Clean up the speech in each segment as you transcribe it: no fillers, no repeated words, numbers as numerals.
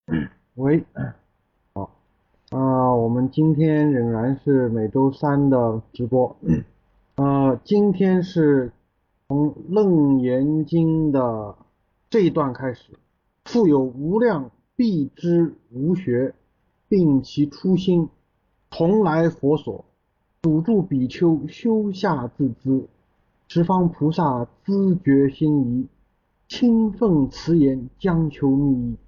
喂，好，我们今天仍然是每周三的直播，今天是从《楞严经》的这一段开始，复有无量必知无学，并其初心，同来佛所，主住比丘修下自资，十方菩萨知觉心疑，亲奉慈言将求密意。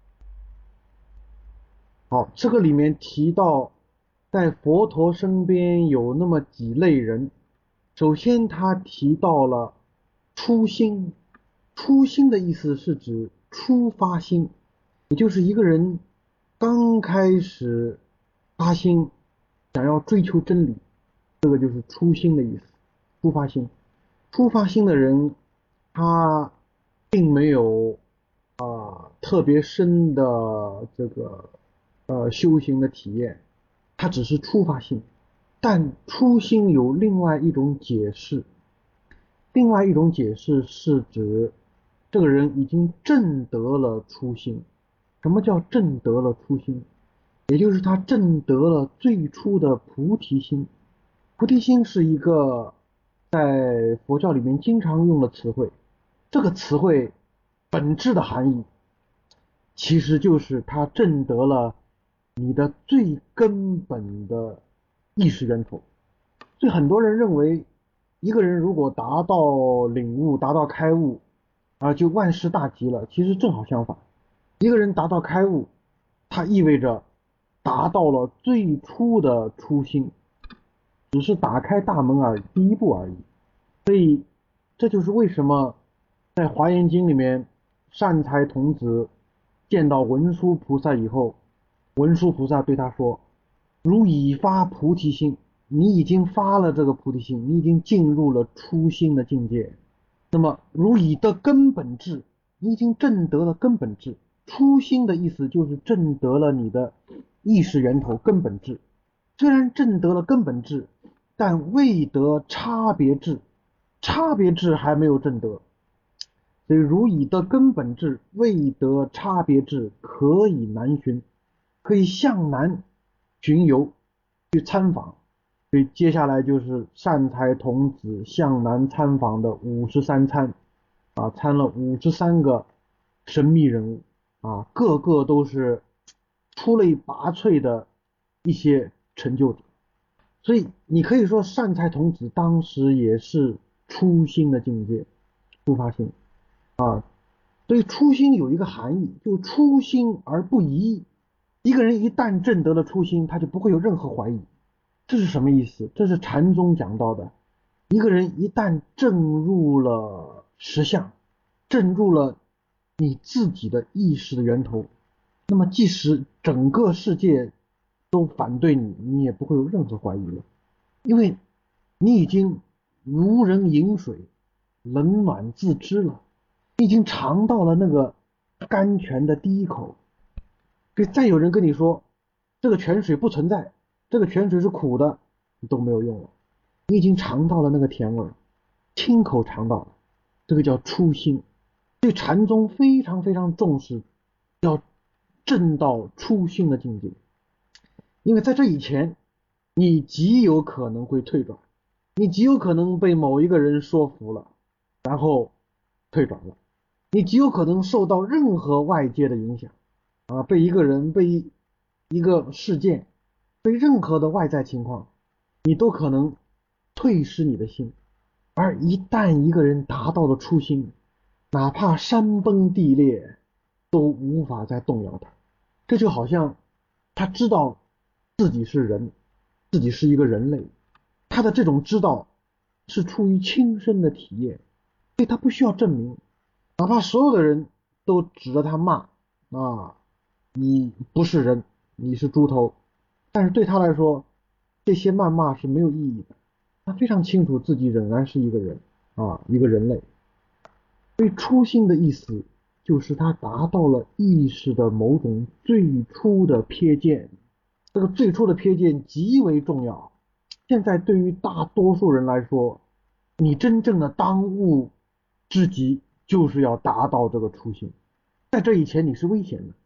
好，这个里面提到，在佛陀身边有那么几类人。首先，他提到了初心。初心的意思是指初发心，也就是一个人刚开始发心，想要追求真理，这个就是初心的意思。初发心，初发心的人，他并没有特别深的修行的体验，它只是初发性。但初心有另外一种解释，另外一种解释是指这个人已经证得了初心。什么叫证得了初心？也就是他证得了最初的菩提心。菩提心是一个在佛教里面经常用的词汇，这个词汇本质的含义其实就是他证得了你的最根本的意识源头。所以很多人认为，一个人如果达到领悟、达到开悟，就万事大吉了。其实正好相反，一个人达到开悟，它意味着达到了最初的初心，只是打开大门而已，第一步而已。所以这就是为什么在华严经里面，善财童子见到文殊菩萨以后，文殊菩萨对他说：如已发菩提心，你已经发了这个菩提心，你已经进入了初心的境界。那么如已得根本智，你已经证得了根本智。初心的意思就是证得了你的意识源头根本智。虽然证得了根本智，但未得差别智，差别智还没有证得。所以如已得根本智，未得差别智，可以南巡，可以向南巡游去参访。所以接下来就是善财童子向南参访的53参，参了53个神秘人物，个个都是出类拔萃的一些成就者。所以你可以说善财童子当时也是初心的境界，初发心。所以初心有一个含义，就初心而不疑。一个人一旦证得了初心，他就不会有任何怀疑。这是什么意思？这是禅宗讲到的，一个人一旦证入了实相，证入了你自己的意识的源头，那么即使整个世界都反对你，你也不会有任何怀疑了，因为你已经如人饮水，冷暖自知了，你已经尝到了那个甘泉的第一口。所以再有人跟你说这个泉水不存在，这个泉水是苦的，都没有用了。你已经尝到了那个甜味，亲口尝到了，这个叫初心。对禅宗非常非常重视，要证到初心的境界，因为在这以前，你极有可能会退转，你极有可能被某一个人说服了，然后退转了，你极有可能受到任何外界的影响，被一个人、被一个事件、被任何的外在情况，你都可能退失你的心。而一旦一个人达到了初心，哪怕山崩地裂，都无法再动摇他。这就好像他知道自己是人，自己是一个人类，他的这种知道是出于亲身的体验，所以他不需要证明。哪怕所有的人都指着他骂，你不是人，你是猪头，但是对他来说，这些谩骂是没有意义的。他非常清楚自己仍然是一个人，一个人类。所以初心的意思就是他达到了意识的某种最初的瞥见，这个最初的瞥见极为重要。现在对于大多数人来说，你真正的当务之急就是要达到这个初心，在这以前你是危险的，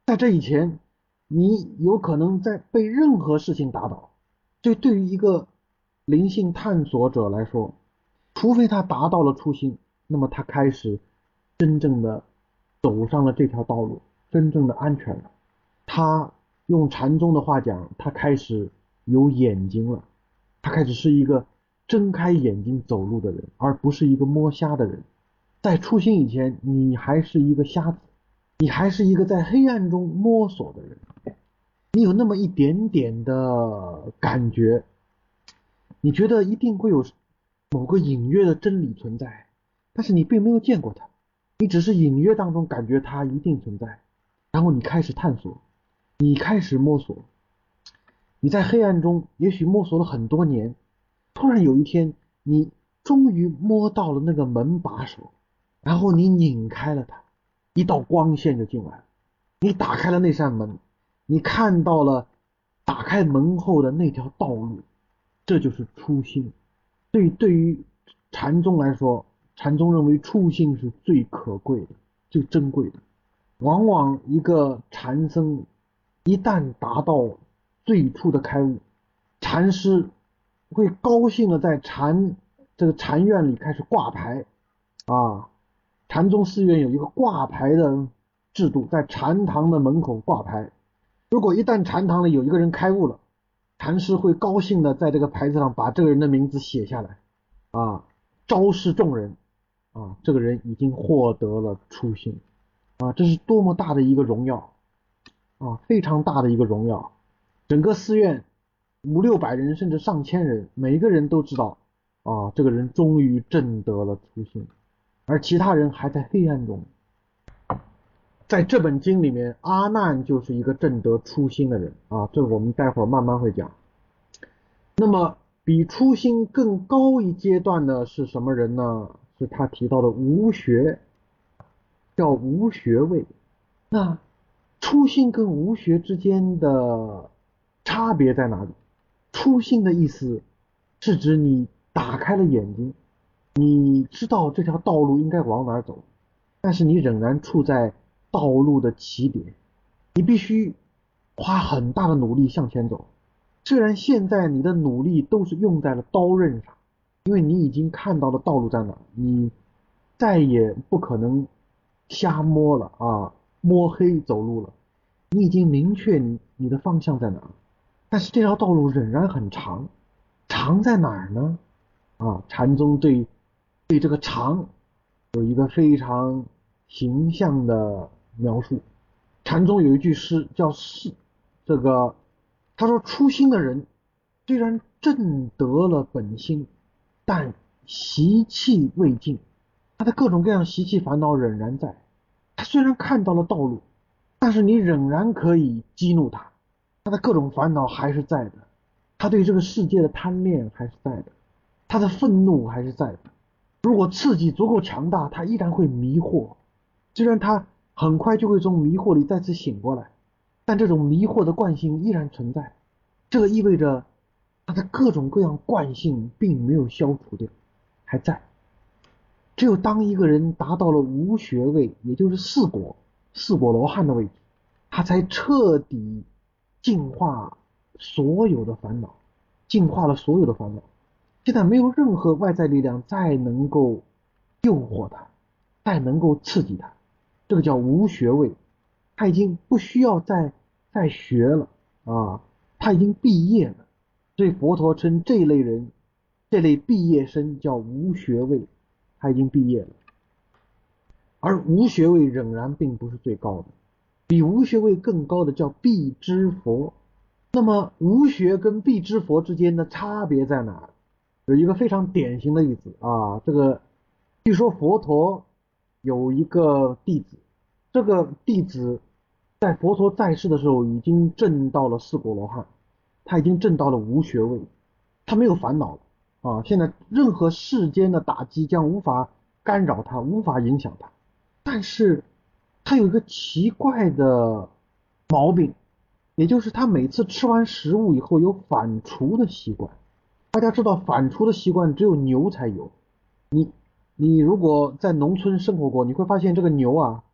在这以前，你有可能在被任何事情打倒。这对于一个灵性探索者来说，除非他达到了初心，那么他开始真正的走上了这条道路，真正的安全了。他用禅宗的话讲，他开始有眼睛了，他开始是一个睁开眼睛走路的人，而不是一个摸瞎的人。在初心以前，你还是一个瞎子，你还是一个在黑暗中摸索的人，你有那么一点点的感觉，你觉得一定会有某个隐约的真理存在，但是你并没有见过它，你只是隐约当中感觉它一定存在，然后你开始探索，你开始摸索，你在黑暗中也许摸索了很多年，突然有一天你终于摸到了那个门把手，然后你拧开了它，一道光线就进来了，你打开了那扇门，你看到了打开门后的那条道路，这就是初心。对于禅宗来说，禅宗认为初心是最可贵的、最珍贵的。往往一个禅僧一旦达到最初的开悟，禅师会高兴的在这个禅院里开始挂牌啊。禅宗寺院有一个挂牌的制度，在禅堂的门口挂牌。如果一旦禅堂里有一个人开悟了，禅师会高兴的在这个牌子上把这个人的名字写下来啊，昭示众人啊，这个人已经获得了初心啊，这是多么大的一个荣耀啊，非常大的一个荣耀。整个寺院500-600人甚至上千人，每一个人都知道啊，这个人终于证得了初心，而其他人还在黑暗中。在这本经里面，阿难就是一个证得初心的人啊，这个我们待会儿慢慢会讲。那么比初心更高一阶段的是什么人呢？是他提到的无学，叫无学位。那初心跟无学之间的差别在哪里？初心的意思是指你打开了眼睛，你知道这条道路应该往哪儿走，但是你仍然处在道路的起点，你必须花很大的努力向前走。虽然现在你的努力都是用在了刀刃上，因为你已经看到了道路在哪，你再也不可能瞎摸了啊，摸黑走路了，你已经明确你的方向在哪，但是这条道路仍然很长，长在哪儿呢？啊，禅宗对这个长有一个非常形象的描述。禅宗有一句诗叫释，这个他说初心的人虽然证得了本心，但习气未尽，他的各种各样习气烦恼仍然在。他虽然看到了道路，但是你仍然可以激怒他，他的各种烦恼还是在的，他对这个世界的贪恋还是在的，他的愤怒还是在的。如果刺激足够强大，他依然会迷惑，虽然他很快就会从迷惑里再次醒过来，但这种迷惑的惯性依然存在。这意味着他的各种各样惯性并没有消除掉，还在。只有当一个人达到了无学位，也就是四果罗汉的位置，他才彻底净化所有的烦恼，净化了所有的烦恼。现在没有任何外在力量再能够诱惑他，再能够刺激他，这个叫无学位。他已经不需要再学了啊，他已经毕业了。所以佛陀称这类人，这类毕业生叫无学位，他已经毕业了。而无学位仍然并不是最高的，比无学位更高的叫必知佛。那么无学跟必知佛之间的差别在哪？有一个非常典型的例子啊，这个据说佛陀有一个弟子，这个弟子在佛陀在世的时候已经证到了四果罗汉，他已经证到了无学位，他没有烦恼了啊，现在任何世间的打击将无法干扰他，无法影响他。但是他有一个奇怪的毛病，也就是他每次吃完食物以后有反刍的习惯。大家知道反刍的习惯只有牛才有，你如果在农村生活过，你会发现这个牛啊，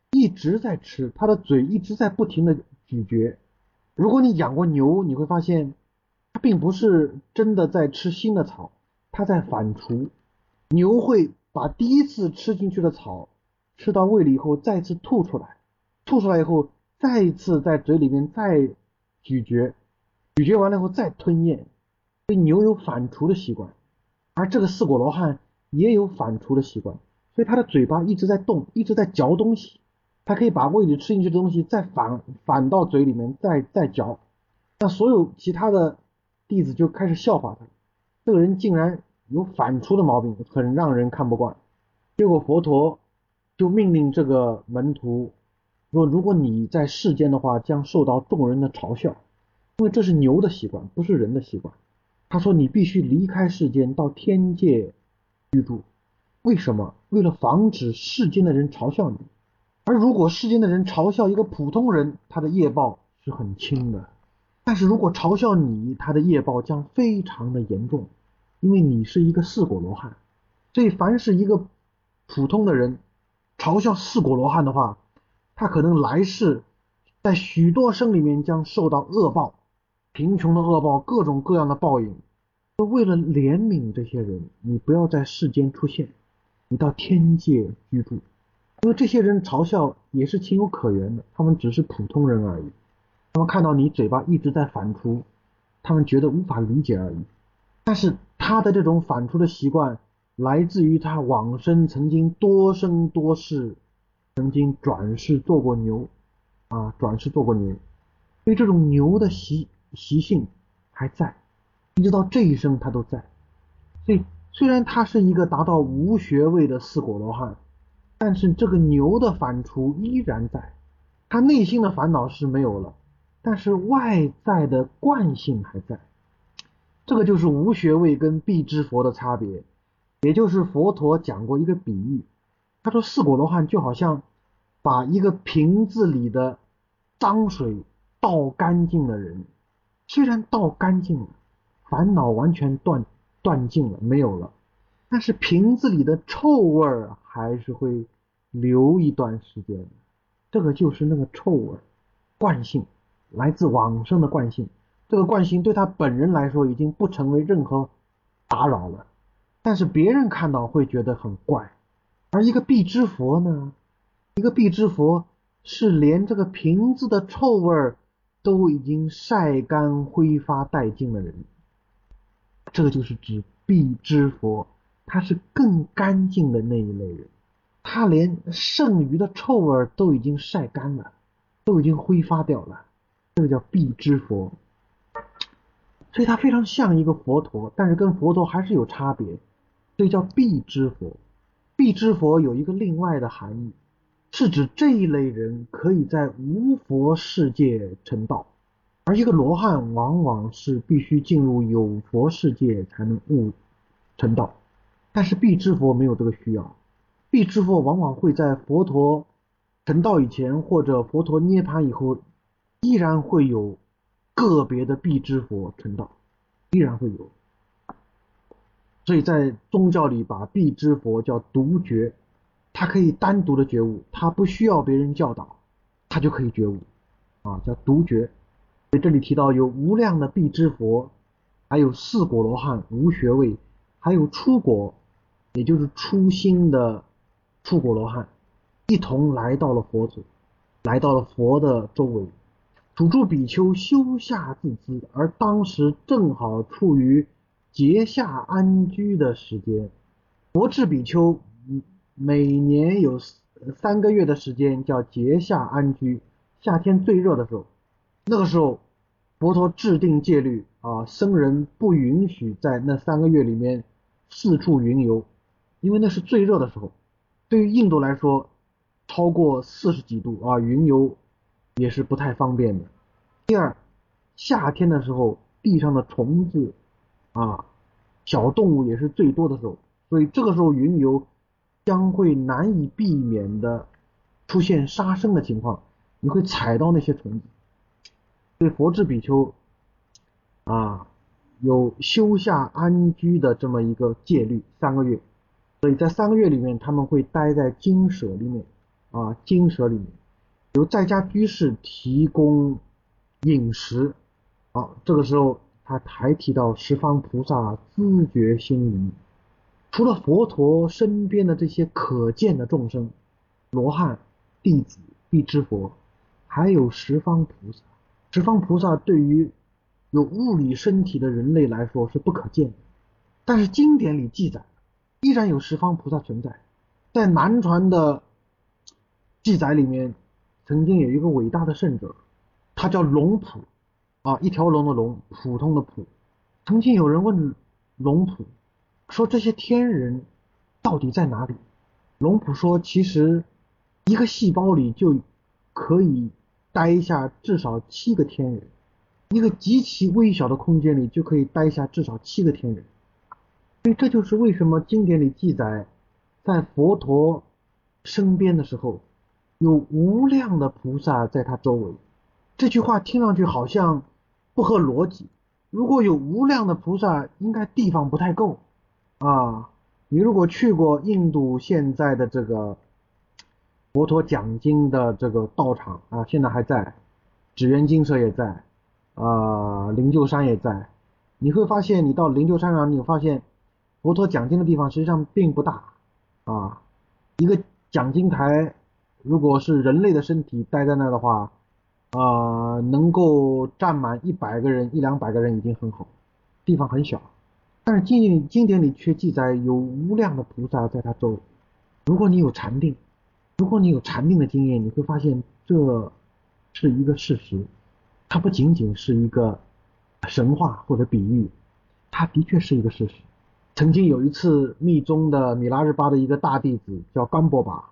一直在吃，它的嘴一直在不停的咀嚼。如果你养过牛，你会发现它并不是真的在吃新的草，它在反刍。牛会把第一次吃进去的草吃到胃里以后再次吐出来，吐出来以后再一次在嘴里面再咀嚼，咀嚼完了以后再吞咽。所以牛有反刍的习惯，而这个四果罗汉也有反刍的习惯，所以它的嘴巴一直在动，一直在嚼东西。它可以把胃里吃进去的东西再反到嘴里面再嚼。那所有其他的弟子就开始笑话他，这个人竟然有反刍的毛病，很让人看不惯。结果佛陀就命令这个门徒说，如果你在世间的话，将受到众人的嘲笑，因为这是牛的习惯，不是人的习惯。他说你必须离开世间，到天界居住。为什么？为了防止世间的人嘲笑你。而如果世间的人嘲笑一个普通人，他的业报是很轻的。但是如果嘲笑你，他的业报将非常的严重，因为你是一个四果罗汉。所以凡是一个普通的人嘲笑四果罗汉的话，他可能来世在许多生里面将受到恶报，贫穷的恶报，各种各样的报应。为了怜悯这些人，你不要在世间出现，你到天界居住。因为这些人嘲笑也是情有可原的，他们只是普通人而已。他们看到你嘴巴一直在反刍，他们觉得无法理解而已。但是他的这种反刍的习惯来自于他往生曾经多生多世，曾经转世做过牛转世做过牛，所以这种牛的习性还在，一直到这一生他都在。所以虽然他是一个达到无学位的四果罗汉，但是这个牛的反刍依然在，他内心的烦恼是没有了，但是外在的惯性还在。这个就是无学位跟必知佛的差别。也就是佛陀讲过一个比喻，他说四果罗汉就好像把一个瓶子里的脏水倒干净的人，虽然倒干净了，烦恼完全断尽了，没有了，但是瓶子里的臭味还是会留一段时间。这个就是那个臭味，惯性，来自往生的惯性。这个惯性对他本人来说已经不成为任何打扰了，但是别人看到会觉得很怪。而一个必知佛呢，一个必知佛是连这个瓶子的臭味都已经晒干挥发殆尽的人。这个就是指必知佛，他是更干净的那一类人，他连剩余的臭味都已经晒干了，都已经挥发掉了，这个叫必知佛。所以他非常像一个佛陀，但是跟佛陀还是有差别，所以叫必知佛。必知佛有一个另外的含义，是指这一类人可以在无佛世界成道，而一个罗汉往往是必须进入有佛世界才能悟成道。但是必知佛没有这个需要，必知佛往往会在佛陀成道以前或者佛陀涅槃以后，依然会有个别的必知佛成道，依然会有。所以在宗教里把必知佛叫独觉，他可以单独的觉悟，他不需要别人教导，他就可以觉悟叫独觉。所以这里提到有无量的必知佛，还有四果罗汉无学位，还有初果，也就是初心的初果罗汉，一同来到了佛祖，来到了佛的周围。主住比丘修下自资，而当时正好处于结夏安居的时间。佛智比丘每年有3个月的时间叫结夏安居，夏天最热的时候，那个时候佛陀制定戒律僧人不允许在那3个月里面四处云游，因为那是最热的时候。对于印度来说，超过40几度云游也是不太方便的。第二，夏天的时候地上的虫子小动物也是最多的时候，所以这个时候云游将会难以避免的出现杀生的情况，你会踩到那些虫子。所以佛智比丘有修下安居的这么一个戒律，3个月。所以在3个月里面他们会待在精舍里面， 精舍里面由在家居士提供饮食。这个时候他还提到十方菩萨知觉心灵，除了佛陀身边的这些可见的众生，罗汉、弟子、必支佛，还有十方菩萨。十方菩萨对于有物理身体的人类来说是不可见的，但是经典里记载依然有十方菩萨存在。在南传的记载里面，曾经有一个伟大的圣者，他叫龙普，一条龙的龙，普通的普。曾经有人问龙普说，这些天人到底在哪里？龙普说，其实一个细胞里就可以待下至少7个天人，一个极其微小的空间里就可以待下至少7个天人。所以这就是为什么经典里记载，在佛陀身边的时候，有无量的菩萨在他周围。这句话听上去好像不合逻辑，如果有无量的菩萨，应该地方不太够你如果去过印度现在的这个佛陀讲经的这个道场现在还在，指缘精舍也在灵鹫山也在，你会发现你到灵鹫山上，你会发现佛陀讲经的地方实际上并不大一个讲经台如果是人类的身体待在那的话能够站满100个人100-200个人已经很好，地方很小。但是经典里却记载有无量的菩萨在他周围。如果你有禅定的经验，你会发现这是一个事实，它不仅仅是一个神话或者比喻，它的确是一个事实。曾经有一次，密宗的米拉日巴的一个大弟子叫冈波巴，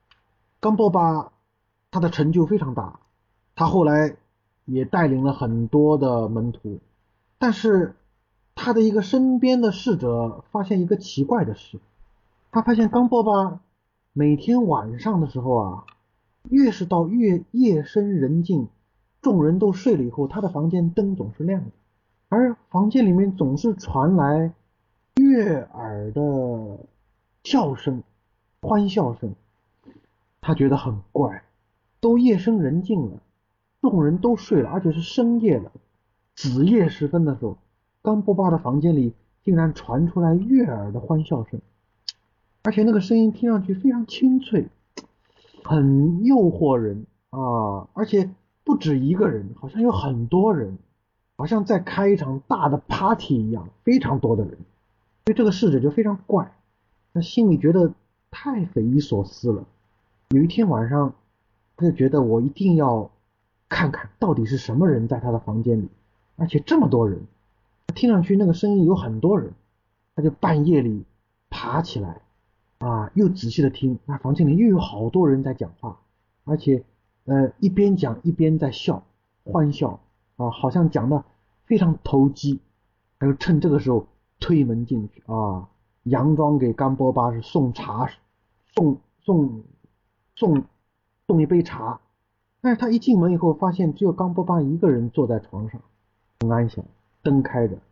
他的成就非常大，他后来也带领了很多的门徒，但是他的一个身边的侍者发现一个奇怪的事，他发现冈波巴每天晚上的时候越是到夜深人静，众人都睡了以后，他的房间灯总是亮的，而房间里面总是传来悦耳的笑声、欢笑声。他觉得很怪，都夜深人静了，众人都睡了，而且是深夜了，子夜时分的时候，冈波巴的房间里竟然传出来悦耳的欢笑声，而且那个声音听上去非常清脆，很诱惑人而且不止一个人，好像有很多人，好像在开一场大的 party 一样，非常多的人。所以这个侍者就非常怪，他心里觉得太匪夷所思了。有一天晚上，他就觉得我一定要看看到底是什么人在他的房间里，而且这么多人，听上去那个声音有很多人，他就半夜里爬起来又仔细的听，那房间里又有好多人在讲话，而且一边讲一边在笑，欢笑好像讲的非常投机。他就趁这个时候推门进去佯装给冈波巴是送茶，送一杯茶。但是他一进门以后，发现只有冈波巴一个人坐在床上，很安详，灯开着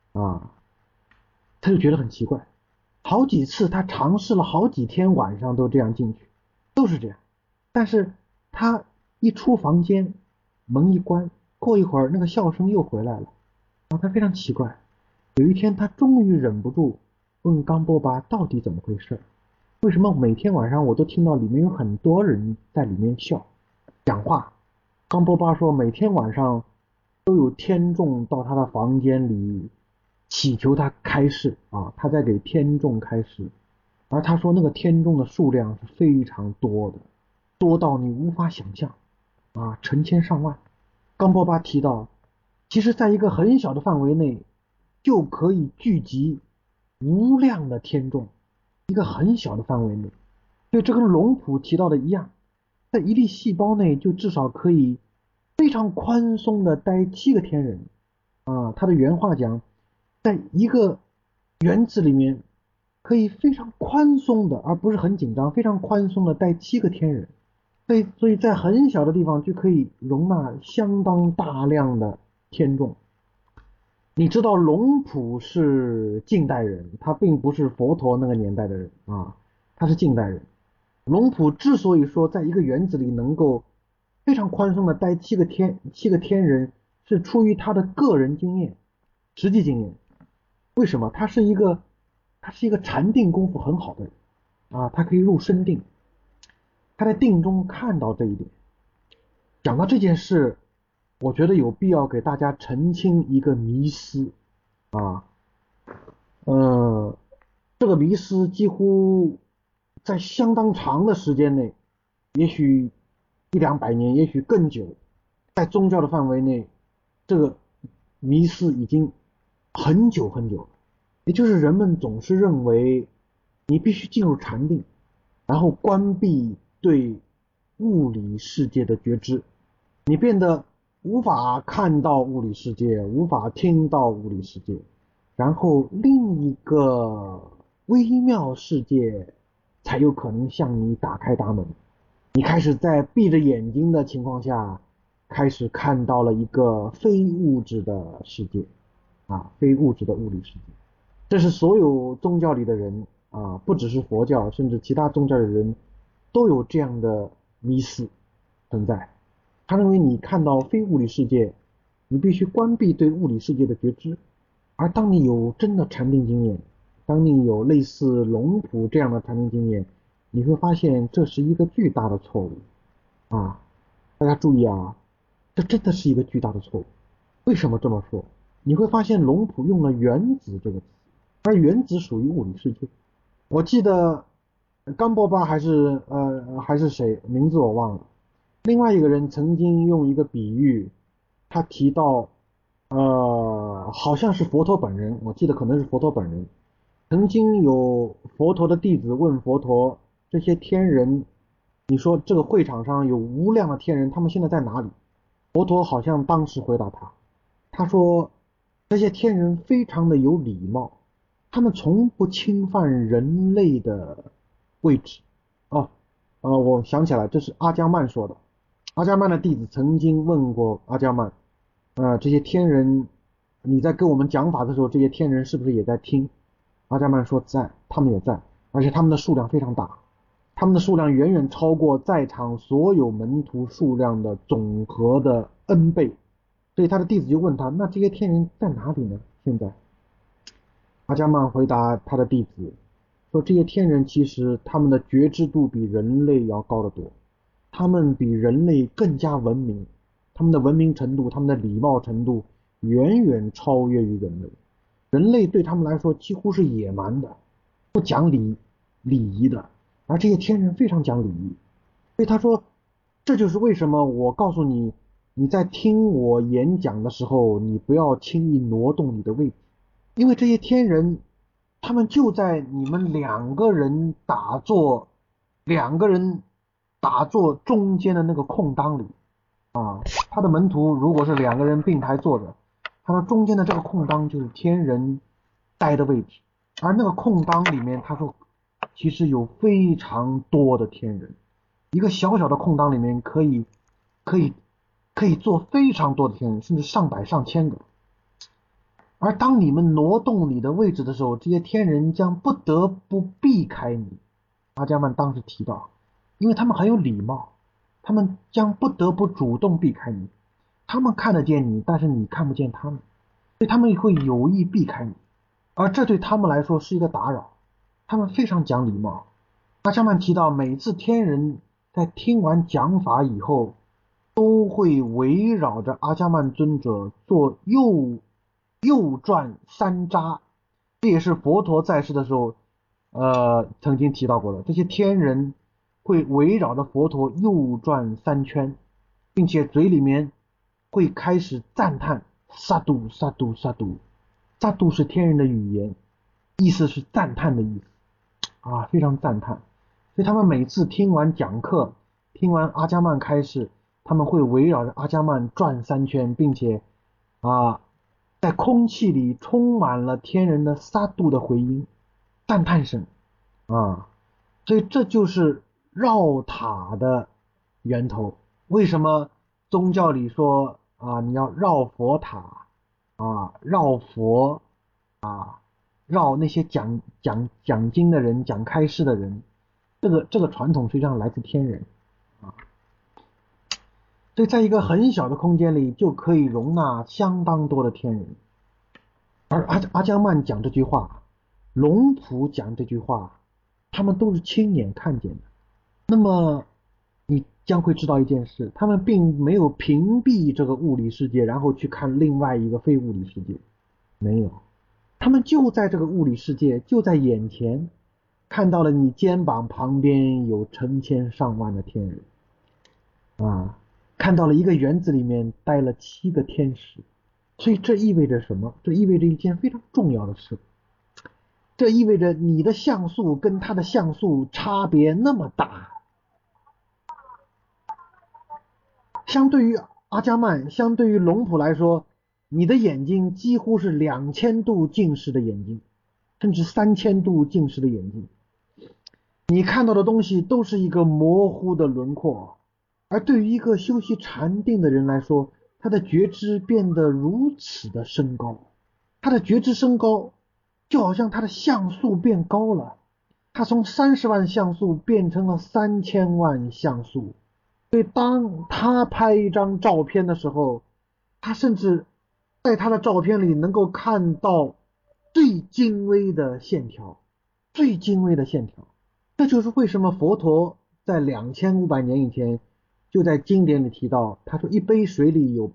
他就觉得很奇怪。好几次他尝试了好几天晚上都这样进去，都是这样。但是他一出房间，门一关，过一会儿那个笑声又回来了他非常奇怪。有一天他终于忍不住问冈波巴到底怎么回事，为什么每天晚上我都听到里面有很多人在里面笑讲话。冈波巴说，每天晚上都有天众到他的房间里祈求他开示他在给天众开示，而他说那个天众的数量是非常多的，多到你无法想象成千上万。冈波巴提到，其实在一个很小的范围内就可以聚集无量的天众，一个很小的范围内。所以这跟龙普提到的一样，在一粒细胞内就至少可以非常宽松的待7个天人他的原话讲，在一个原子里面可以非常宽松的，而不是很紧张，非常宽松的待7个天人。所以在很小的地方就可以容纳相当大量的天众。你知道龙普是近代人，他并不是佛陀那个年代的人他是近代人。 龙普之所以说在一个园子里能够非常宽松的待七个天人，是出于他的个人经验、实际经验。为什么？他是一个禅定功夫很好的人啊，他可以入深定，他在定中看到这一点。讲到这件事，我觉得有必要给大家澄清一个迷思啊，呃，这个迷思几乎在相当长的时间内，也许一两百年，也许更久，在宗教的范围内，这个迷思已经很久很久了。也就是人们总是认为你必须进入禅定，然后关闭对物理世界的觉知，你变得无法看到物理世界，无法听到物理世界，然后另一个微妙世界才有可能向你打开大门。你开始在闭着眼睛的情况下，开始看到了一个非物质的世界啊，非物质的物理世界。这是所有宗教里的人啊，不只是佛教，甚至其他宗教的人都有这样的迷思存在。他认为你看到非物理世界，你必须关闭对物理世界的觉知。而当你有真的禅定经验，当你有类似龙普这样的禅定经验，你会发现这是一个巨大的错误啊！大家注意啊，这真的是一个巨大的错误。为什么这么说？你会发现龙普用了原子这个词，而原子属于物理世界。我记得甘波巴还是谁，名字我忘了。另外一个人曾经用一个比喻，他提到好像是佛陀本人，我记得可能是佛陀本人。曾经有佛陀的弟子问佛陀，这些天人，你说这个会场上有无量的天人，他们现在在哪里？佛陀好像当时回答他说这些天人非常的有礼貌，他们从不侵犯人类的位置。哦，我想起来，这是阿姜曼说的。阿姜曼的弟子曾经问过阿姜曼，这些天人，你在跟我们讲法的时候，这些天人是不是也在听？阿姜曼说在，他们也在，而且他们的数量非常大，他们的数量远远超过在场所有门徒数量的总和的 N 倍。所以他的弟子就问他，那这些天人在哪里呢？现在，阿姜曼回答他的弟子说，这些天人其实他们的觉知度比人类要高得多，他们比人类更加文明，他们的文明程度，他们的礼貌程度远远超越于人类。人类对他们来说几乎是野蛮的，不讲礼仪的，而这些天人非常讲礼仪。所以他说，这就是为什么我告诉你，你在听我演讲的时候，你不要轻易挪动你的位置，因为这些天人，他们就在你们两个人打坐中间的那个空当里啊。他的门徒如果是两个人并排坐着，他说中间的这个空当就是天人待的位置，而那个空当里面，他说其实有非常多的天人，一个小小的空当里面可以可以坐非常多的天人，甚至上百上千个。而当你们挪动你的位置的时候，这些天人将不得不避开你。阿伽曼当时提到，因为他们很有礼貌，他们将不得不主动避开你。他们看得见你，但是你看不见他们，所以他们会有意避开你，而这对他们来说是一个打扰。他们非常讲礼貌。阿伽曼提到，每次天人在听完讲法以后，都会围绕着阿伽曼尊者做右转三匝，这也是佛陀在世的时候，曾经提到过的。这些天人会围绕着佛陀右转三圈，并且嘴里面会开始赞叹萨杜萨杜萨杜，萨杜是天人的语言，意思是赞叹的意思啊，非常赞叹。所以他们每次听完讲课，听完阿伽曼开示，他们会围绕着阿伽曼转三圈，并且在空气里充满了天人的萨杜的回音，赞叹声啊。所以这就是绕塔的源头。为什么宗教里说你要绕佛塔绕佛绕那些讲经的人、讲开示的人？ 这个传统实际上来自天人啊，所以在一个很小的空间里就可以容纳相当多的天人。而阿姜曼讲这句话，龙普讲这句话，他们都是亲眼看见的。那么你将会知道一件事，他们并没有屏蔽这个物理世界，然后去看另外一个非物理世界，没有，他们就在这个物理世界，就在眼前，看到了你肩膀旁边有成千上万的天人啊，看到了一个园子里面待了7个天使。所以这意味着什么？这意味着一件非常重要的事，这意味着你的像素跟他的像素差别那么大。相对于阿加曼，相对于龙普来说，你的眼睛几乎是2000度近视的眼睛，甚至3000度近视的眼睛。你看到的东西都是一个模糊的轮廓，而对于一个修习禅定的人来说，他的觉知变得如此的升高，他的觉知升高，就好像他的像素变高了，他从30万像素变成了3000万像素。所以当他拍一张照片的时候，他甚至在他的照片里能够看到最精微的线条，最精微的线条。这就是为什么佛陀在2500年以前就在经典里提到，他说一杯水里有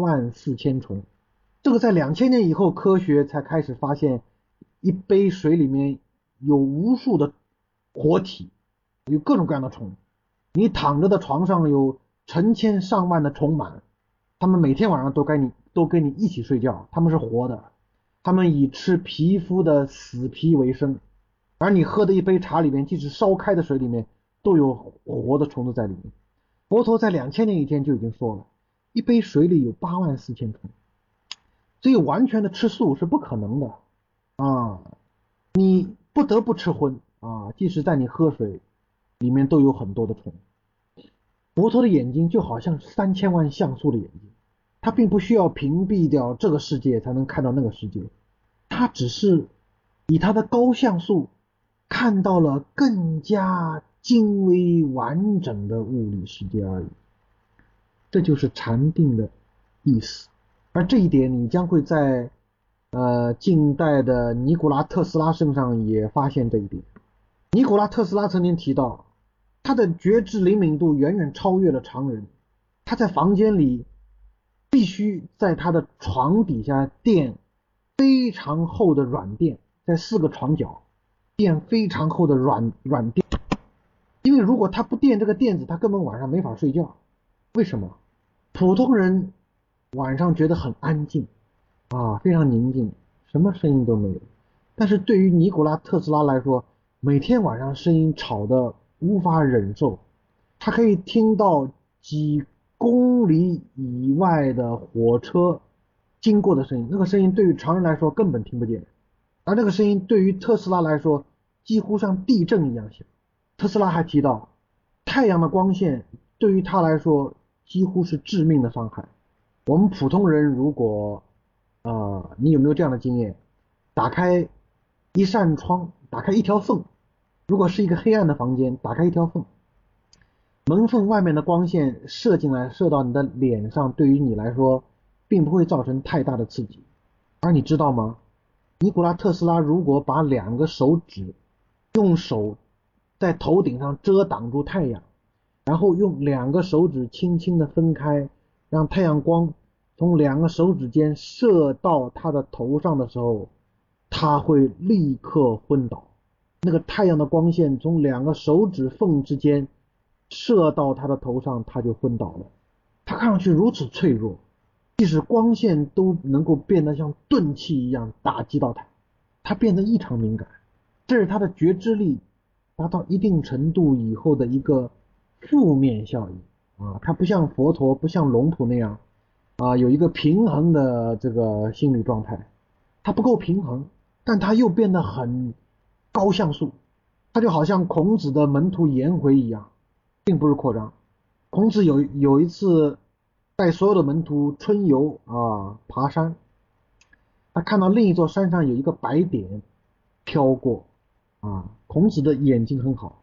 84000虫。这个在2000年以后科学才开始发现，一杯水里面有无数的活体，有各种各样的虫。你躺着的床上有成千上万的虫螨，他们每天晚上都跟你一起睡觉，他们是活的，他们以吃皮肤的死皮为生。而你喝的一杯茶里面，即使烧开的水里面都有活的虫子在里面。佛陀在2000年以前就已经说了，一杯水里有84000虫，所以完全的吃素是不可能的啊！你不得不吃荤啊，即使在你喝水里面都有很多的虫。佛陀的眼睛就好像3000万像素的眼睛，他并不需要屏蔽掉这个世界才能看到那个世界，他只是以他的高像素看到了更加精微完整的物理世界而已。这就是禅定的意思。而这一点你将会在近代的尼古拉特斯拉身上也发现这一点。尼古拉特斯拉曾经提到，他的觉知灵敏度远远超越了常人。他在房间里必须在他的床底下垫非常厚的软垫，在4个床角垫非常厚的软垫，因为如果他不垫这个垫子，他根本晚上没法睡觉。为什么？普通人晚上觉得很安静啊，非常宁静，什么声音都没有。但是对于尼古拉特斯拉来说，每天晚上声音吵得无法忍受，他可以听到几公里以外的火车经过的声音，那个声音对于常人来说根本听不见，而那个声音对于特斯拉来说几乎像地震一样响。特斯拉还提到，太阳的光线对于他来说几乎是致命的伤害。我们普通人如果你有没有这样的经验，打开一扇窗，打开一条缝，如果是一个黑暗的房间，打开一条缝，门缝外面的光线射进来，射到你的脸上，对于你来说并不会造成太大的刺激。而你知道吗？尼古拉特斯拉如果把2个手指用手在头顶上遮挡住太阳，然后用2个手指轻轻的分开，让太阳光从2个手指间射到他的头上的时候，他会立刻昏倒。那个太阳的光线从2个手指缝之间射到他的头上，他就昏倒了。他看上去如此脆弱，即使光线都能够变得像钝器一样打击到他，他变得异常敏感。这是他的觉知力达到一定程度以后的一个负面效应啊。他不像佛陀，不像龙普那样有一个平衡的这个心理状态，他不够平衡，但他又变得很高像素。他就好像孔子的门徒颜回一样，并不是扩张。孔子有一次带所有的门徒春游爬山，他看到另一座山上有一个白点飘过孔子的眼睛很好，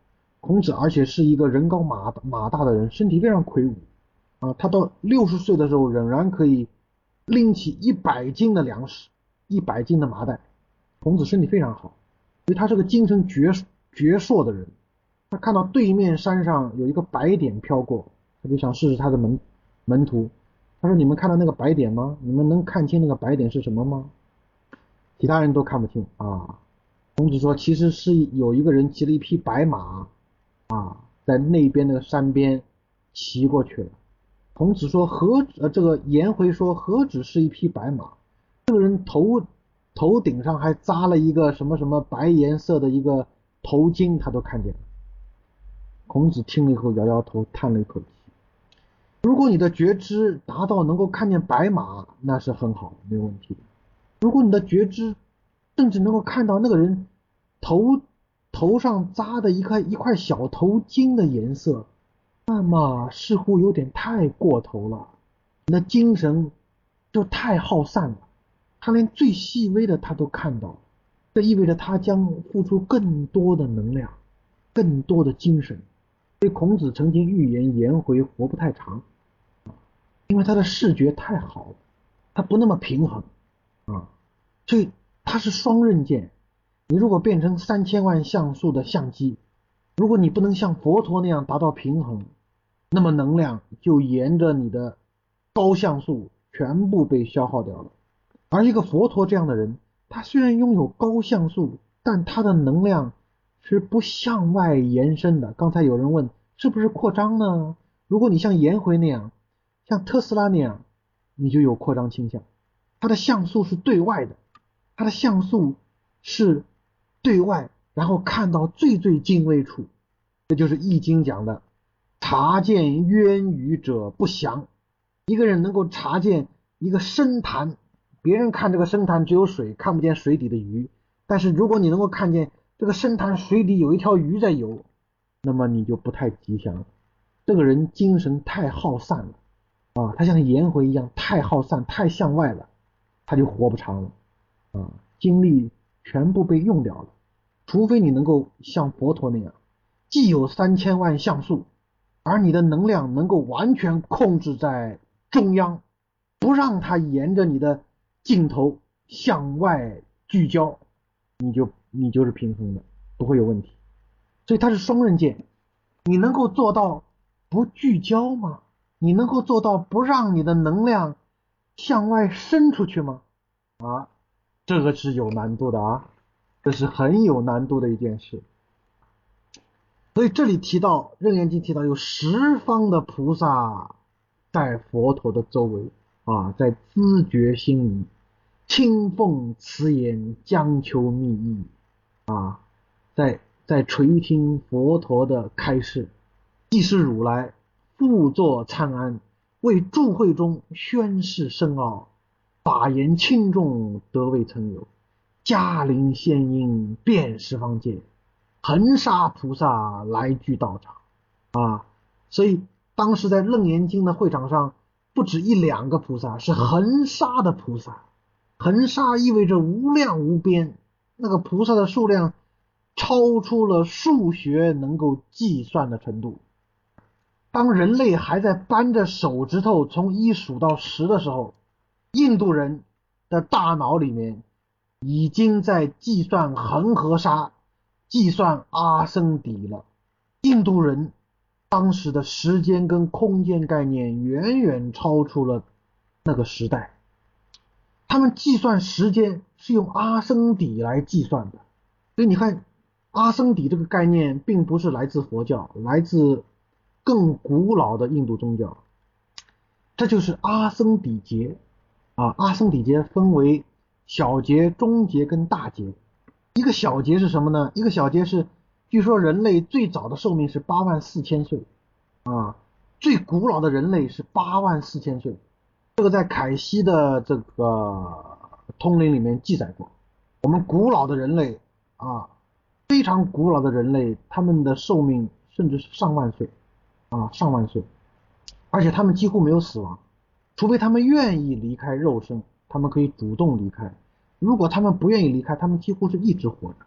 孔子而且是一个人高马大的人，身体非常魁梧啊，他到60岁的时候仍然可以拎起100斤的粮食，100斤的麻袋。孔子身体非常好，所以他是个精神矍铄的人。他看到对面山上有一个白点飘过，他就想试试他的门徒。他说：“你们看到那个白点吗？你们能看清那个白点是什么吗？”其他人都看不清啊。孔子说：“其实是有一个人骑了一匹白马啊，在那边那个山边骑过去了。”孔子说：“这个颜回说何止是一匹白马？这个人头顶上还扎了一个什么什么白颜色的一个头巾，他都看见了。”孔子听了以后摇摇头，叹了一口气。如果你的觉知达到能够看见白马，那是很好，没有问题的。如果你的觉知甚至能够看到那个人头上扎的一块小头巾的颜色，那么似乎有点太过头了，你的精神就太耗散了。他连最细微的他都看到，这意味着他将付出更多的能量，更多的精神。所以孔子曾经预言颜回活不太长，因为他的视觉太好了，他不那么平衡啊，所以他是双刃剑。你如果变成3000万像素的相机，如果你不能像佛陀那样达到平衡，那么能量就沿着你的高像素全部被消耗掉了。而一个佛陀这样的人，他虽然拥有高像素，但他的能量是不向外延伸的。刚才有人问是不是扩张呢？如果你像颜回那样，像特斯拉那样，你就有扩张倾向。他的像素是对外的，他的像素是对外，然后看到最精微处。这就是易经讲的察见渊鱼者不祥。一个人能够察见一个深潭，别人看这个深潭只有水，看不见水底的鱼，但是如果你能够看见这个深潭水底有一条鱼在游，那么你就不太吉祥了。这个人精神太耗散了啊，他像颜回一样太耗散太向外了，他就活不长了啊，精力全部被用掉了。除非你能够像佛陀那样，既有3000万像素，而你的能量能够完全控制在中央，不让它沿着你的镜头向外聚焦，你就是平衡的，不会有问题。所以它是双刃剑，你能够做到不聚焦吗？你能够做到不让你的能量向外伸出去吗？啊，这个是有难度的啊，这是很有难度的一件事。所以这里提到《楞严经》提到有10方的菩萨在佛陀的周围啊，在知觉心仪，清奉慈言，将求密意啊，在垂听佛陀的开示。既是如来复作参庵，为诸会中宣示深奥，法言轻重得未曾有，嘉陵仙音遍十方界，恒沙菩萨来聚道场啊。所以当时在楞严经的会场上，不止1、2个菩萨，是恒沙的菩萨。恒沙意味着无量无边，那个菩萨的数量超出了数学能够计算的程度。当人类还在扳着手指头从1数到10的时候，印度人的大脑里面已经在计算恒河沙，计算阿僧祇了。印度人当时的时间跟空间概念远远超出了那个时代，他们计算时间是用阿僧祇来计算的。所以你看，阿僧祇这个概念并不是来自佛教，来自更古老的印度宗教。这就是阿僧祇劫啊。阿僧祇劫分为小劫、中劫跟大劫。一个小劫是什么呢？一个小劫是，据说人类最早的寿命是84000岁啊，最古老的人类是84000岁。这个在凯西的这个通灵里面记载过。我们古老的人类啊，非常古老的人类，他们的寿命甚至是上万岁啊，上万岁，而且他们几乎没有死亡，除非他们愿意离开肉身，他们可以主动离开。如果他们不愿意离开，他们几乎是一直活着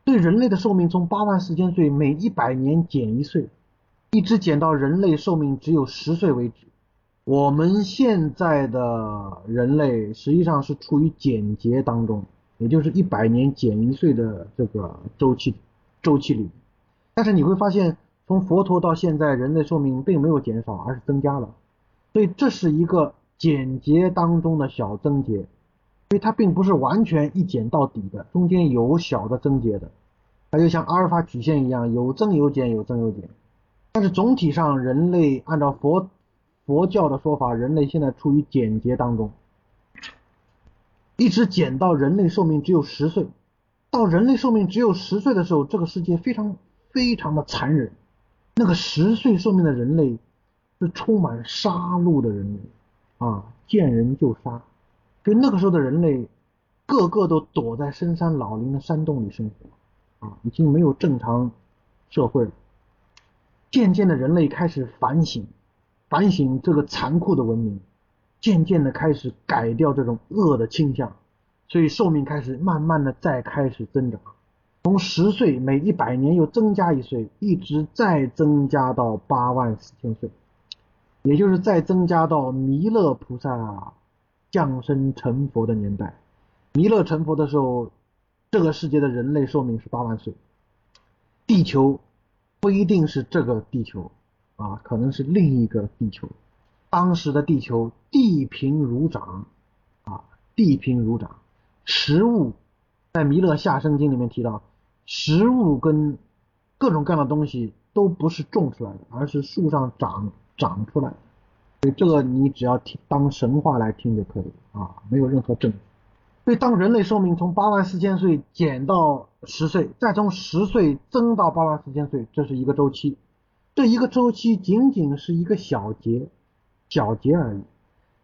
对人类的寿命从84000岁每100年减1岁，一直减到人类寿命只有10岁为止。我们现在的人类实际上是处于减劫当中，也就是100年减1岁的这个周期里。但是你会发现，从佛陀到现在，人类寿命并没有减少，而是增加了。所以这是一个减劫当中的小增劫，所以它并不是完全一减到底的，中间有小的增劫的。它就像阿尔法曲线一样，有增有减，有增有减。但是总体上，人类按照佛教的说法，人类现在处于减劫当中，一直减到人类寿命只有10岁。到人类寿命只有10岁的时候，这个世界非常非常的残忍。那个10岁寿命的人类是充满杀戮的人类啊，见人就杀。所以那个时候的人类个个都躲在深山老林的山洞里生活啊，已经没有正常社会了。渐渐的，人类开始反省这个残酷的文明，渐渐的开始改掉这种恶的倾向，所以寿命开始慢慢的再开始增长，从10岁每100年又增加1岁，一直再增加到84000岁，也就是再增加到弥勒菩萨降生成佛的年代。弥勒成佛的时候，这个世界的人类寿命是8万岁，地球不一定是这个地球啊，可能是另一个地球。当时的地球地平如掌啊，地平如掌。食物在弥勒下生经里面提到，食物跟各种各样的东西都不是种出来的，而是树上长出来的。所以这个你只要当神话来听就可以啊，没有任何证据。所以当人类寿命从84000岁减到10岁，再从10岁增到84000岁，这是一个周期。这一个周期仅仅是一个小节而已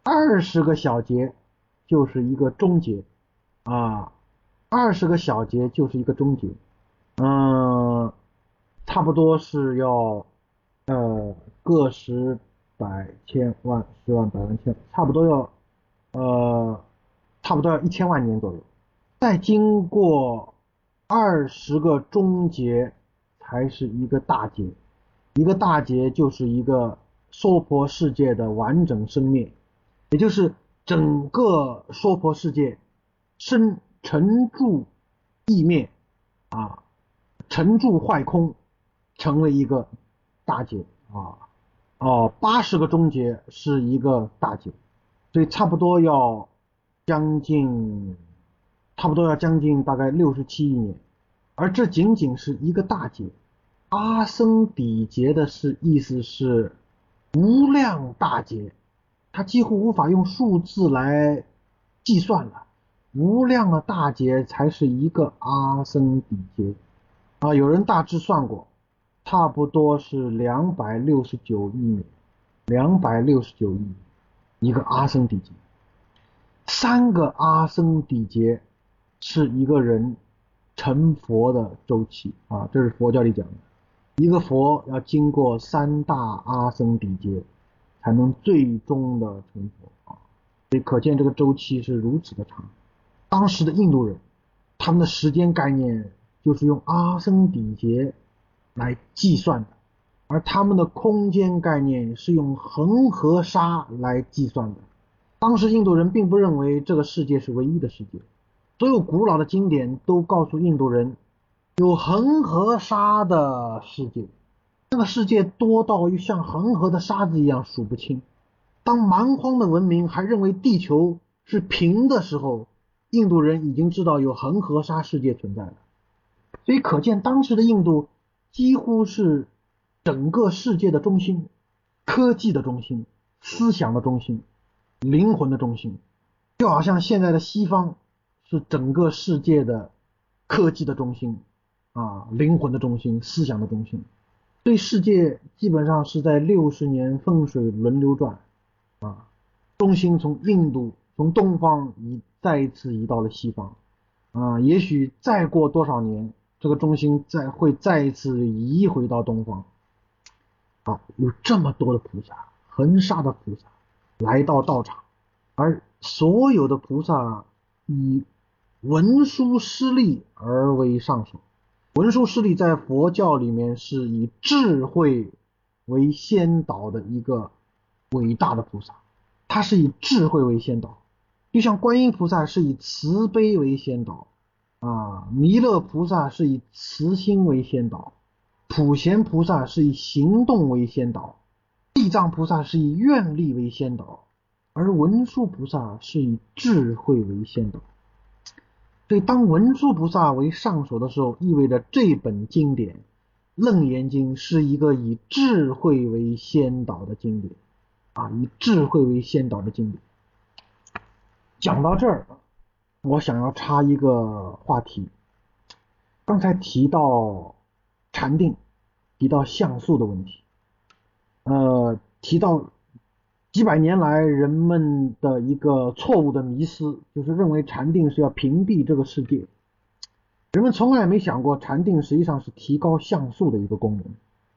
，20个小节就是一个终结啊，20个小节就是一个终结，差不多是要个十百千万十万百万千，差不多要1000万年左右，再经过20个终结才是一个大劫。一个大劫就是一个娑婆世界的完整生灭，也就是整个娑婆世界沉住意灭啊，沉住坏空，成为一个大劫啊。80个终结是一个大劫，所以差不多要将近大概67亿年，而这仅仅是一个大劫。阿僧底劫的意思是无量大劫，它几乎无法用数字来计算了，无量的大劫才是一个阿僧底劫啊。有人大致算过，差不多是269亿年，269亿一个阿僧底劫。3个阿僧底劫是一个人成佛的周期啊，这是佛教里讲的。一个佛要经过3大阿僧底劫，才能最终的成佛啊，所以可见这个周期是如此的长。当时的印度人，他们的时间概念就是用阿僧底劫来计算的，而他们的空间概念是用恒河沙来计算的。当时印度人并不认为这个世界是唯一的世界，所有古老的经典都告诉印度人，有恒河沙的世界，那个世界多到像恒河的沙子一样数不清。当蛮荒的文明还认为地球是平的时候，印度人已经知道有恒河沙世界存在了。所以可见当时的印度几乎是整个世界的中心，科技的中心，思想的中心，灵魂的中心。就好像现在的西方是整个世界的科技的中心啊，灵魂的中心，思想的中心。对世界基本上是在60年风水轮流转啊，中心从印度从东方再一次移到了西方啊，也许再过多少年，这个中心会再一次移回到东方啊。有这么多的菩萨，恒沙的菩萨来到道场，而所有的菩萨以文殊师利而为上首， 文殊师利在佛教里面是以智慧为先导的一个伟大的菩萨，他是以智慧为先导，就像观音菩萨是以慈悲为先导弥勒菩萨是以慈心为先导，普贤菩萨是以行动为先导，地藏菩萨是以愿力为先导，而文殊菩萨是以智慧为先导。所以当文殊菩萨为上首的时候，意味着这本经典《楞严经》是一个以智慧为先导的经典以智慧为先导的经典。讲到这儿，我想要插一个话题。刚才提到禅定，提到像素的问题，提到几百年来人们的一个错误的迷思，就是认为禅定是要屏蔽这个世界。人们从来没想过禅定实际上是提高像素的一个功能。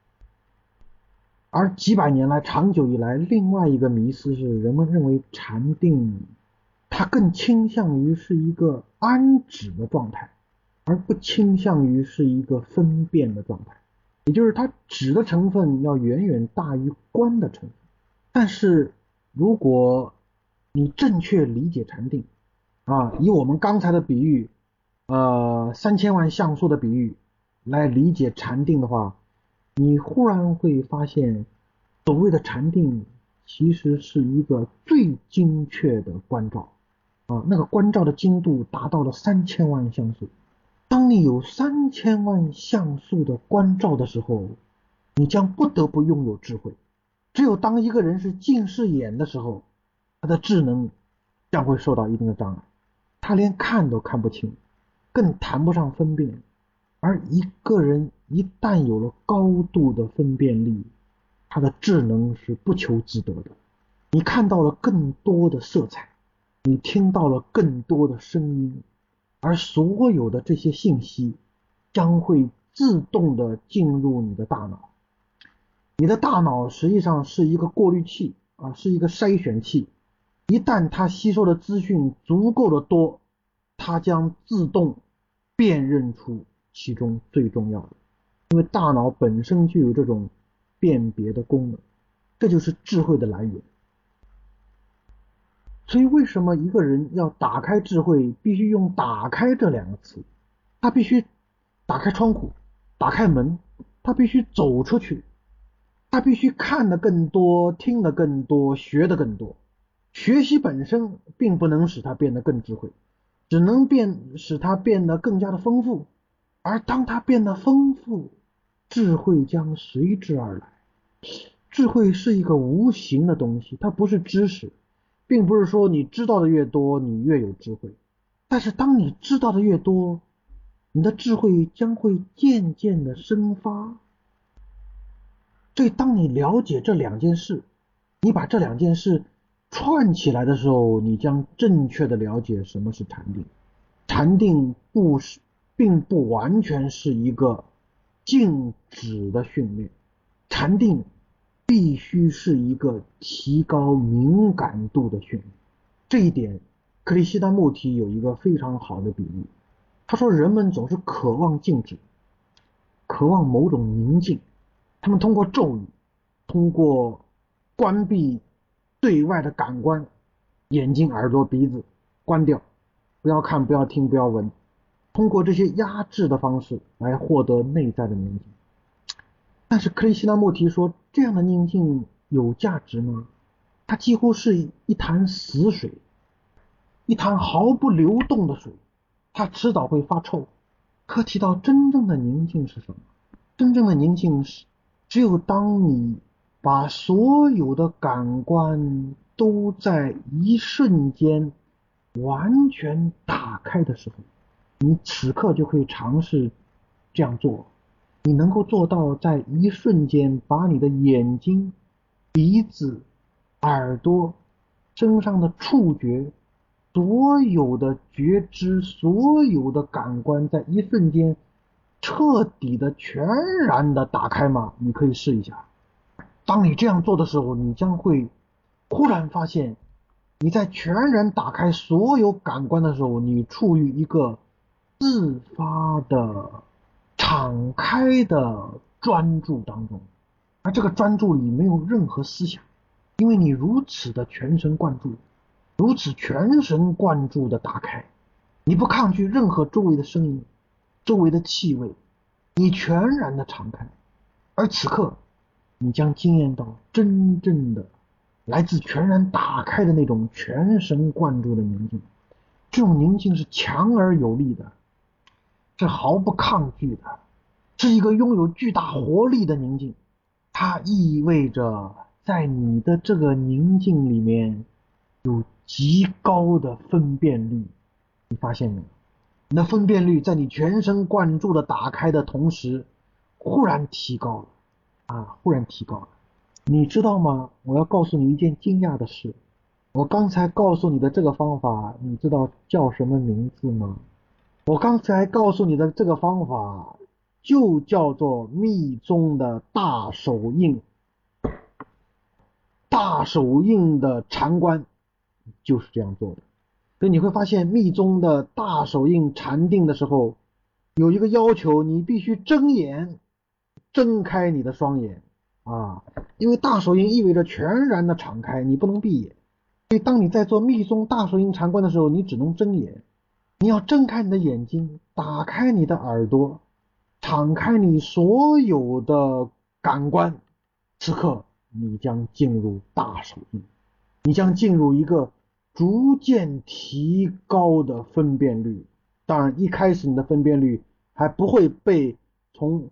而几百年来长久以来，另外一个迷思是人们认为禅定它更倾向于是一个安止的状态，而不倾向于是一个分辨的状态，也就是它止的成分要远远大于观的成分。但是如果你正确理解禅定以我们刚才的比喻3000万像素的比喻来理解禅定的话，你忽然会发现所谓的禅定其实是一个最精确的观照那个观照的精度达到了3000万像素。当你有3000万像素的观照的时候，你将不得不拥有智慧。只有当一个人是近视眼的时候，他的智能将会受到一定的障碍，他连看都看不清，更谈不上分辨。而一个人一旦有了高度的分辨力，他的智能是不求自得的。你看到了更多的色彩，你听到了更多的声音，而所有的这些信息将会自动的进入你的大脑。你的大脑实际上是一个过滤器是一个筛选器，一旦它吸收的资讯足够的多，它将自动辨认出其中最重要的，因为大脑本身就有这种辨别的功能，这就是智慧的来源。所以为什么一个人要打开智慧，必须用打开这两个词，他必须打开窗户，打开门，他必须走出去，他必须看得更多，听得更多，学得更多。学习本身并不能使他变得更智慧，只能使他变得更加的丰富。而当他变得丰富，智慧将随之而来。智慧是一个无形的东西，它不是知识，并不是说你知道的越多，你越有智慧。但是当你知道的越多，你的智慧将会渐渐的生发。所以当你了解这两件事，你把这两件事串起来的时候，你将正确的了解什么是禅定。禅定并不完全是一个静止的训练，禅定必须是一个提高敏感度的训练。这一点克里希那穆提有一个非常好的比喻，他说人们总是渴望静止，渴望某种宁静，他们通过咒语，通过关闭对外的感官，眼睛、耳朵、鼻子关掉，不要看，不要听，不要闻，通过这些压制的方式来获得内在的宁静。但是克里希那穆提说，这样的宁静有价值吗？它几乎是一潭死水，一潭毫不流动的水，它迟早会发臭。可提到真正的宁静是什么？真正的宁静是只有当你把所有的感官都在一瞬间完全打开的时候，你此刻就可以尝试这样做。你能够做到在一瞬间把你的眼睛、鼻子、耳朵、身上的触觉，所有的觉知，所有的感官在一瞬间彻底的全然的打开吗？你可以试一下。当你这样做的时候，你将会忽然发现，你在全然打开所有感官的时候，你处于一个自发的敞开的专注当中，而这个专注里没有任何思想，因为你如此的全神贯注，如此全神贯注的打开，你不抗拒任何周围的声音，周围的气味，你全然的敞开，而此刻你将经验到真正的来自全然打开的那种全神贯注的宁静。这种宁静是强而有力的，是毫不抗拒的，是一个拥有巨大活力的宁静。它意味着在你的这个宁静里面有极高的分辨率。你发现没有？你的分辨率在你全神贯注的打开的同时忽然提高了忽然提高了。你知道吗？我要告诉你一件惊讶的事，我刚才告诉你的这个方法，你知道叫什么名字吗？我刚才告诉你的这个方法就叫做密宗的大手印。大手印的禅观就是这样做的。所以你会发现密宗的大手印禅定的时候有一个要求，你必须睁眼，睁开你的双眼因为大手印意味着全然的敞开，你不能闭眼。所以当你在做密宗大手印禅观的时候，你只能睁眼，你要睁开你的眼睛，打开你的耳朵，敞开你所有的感官。此刻你将进入大手印，你将进入一个逐渐提高的分辨率。当然一开始你的分辨率还不会被从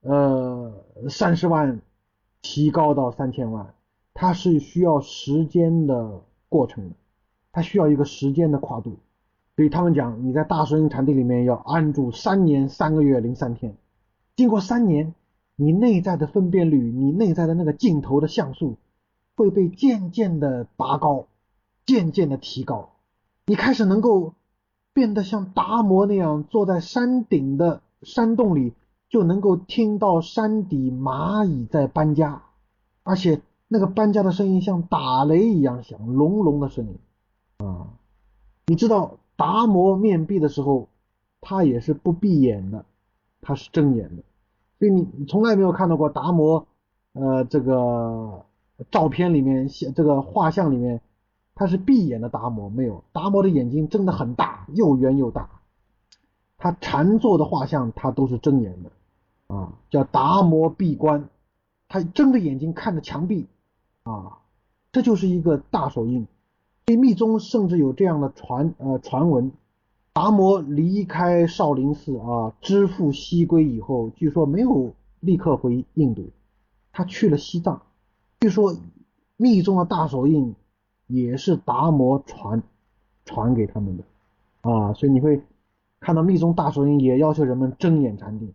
30万提高到3000万，它是需要时间的过程的，它需要一个时间的跨度。所以他们讲你在大手印禅定里面要安住3年3个月03天，经过3年，你内在的分辨率，你内在的那个镜头的像素会被渐渐的拔高，渐渐的提高。你开始能够变得像达摩那样坐在山顶的山洞里，就能够听到山底蚂蚁在搬家，而且那个搬家的声音像打雷一样响，隆隆的声音你知道达摩面壁的时候他也是不闭眼的，他是睁眼的。所以你从来没有看到过达摩这个照片里面，这个画像里面他是闭眼的达摩，没有。达摩的眼睛睁得很大，又圆又大。他禅坐的画像他都是睁眼的叫达摩闭关，他睁着眼睛看着墙壁这就是一个大手印。所以密宗甚至有这样的传闻，达摩离开少林寺知父西归以后，据说没有立刻回印度，他去了西藏。据说密宗的大手印也是达摩传给他们的所以你会看到密宗大手印也要求人们睁眼禅定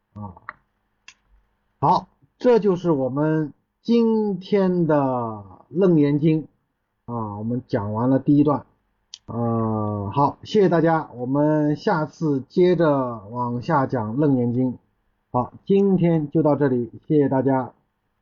好，这就是我们今天的楞严经我们讲完了第一段好，谢谢大家，我们下次接着往下讲楞严经。好，今天就到这里，谢谢大家。